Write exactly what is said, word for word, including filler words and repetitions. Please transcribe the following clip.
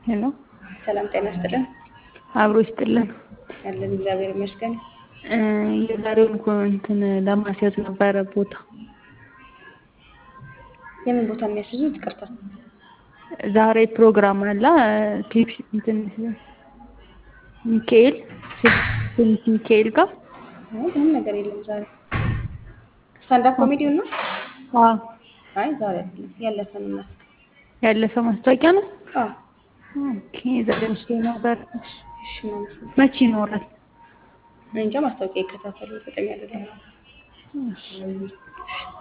ሄሎ ሰላም ጤና ይስጥልን። አብሮ ይስጥልን። ያለን እግዚአብሔር ይመስገን። የዛሬውን እኮ እንትን ለማስያዝ ነበረ ቦታ። የምን ቦታ የሚያስይዙት? ይቅርታ ዛሬ ፕሮግራም አለ። ፒፕሲ እንትን ሚካኤል ሴንት ሚካኤል ጋር አይ ምንም ነገር የለም ዛሬ። ስታንዳፕ ኮሜዲውን ነው? አዎ አይ ዛሬ አይደለም፣ ያለፈ ነው። ያለፈ ማስታወቂያ ነው። አዎ ኦኬ። ዛሬ ምስሉ ነበር። እሺ ነው። መቼ ይኖራል? እንጃ ማስታወቂያ ይከታተሉ፣ እርግጠኛ አይደለሁም። እሺ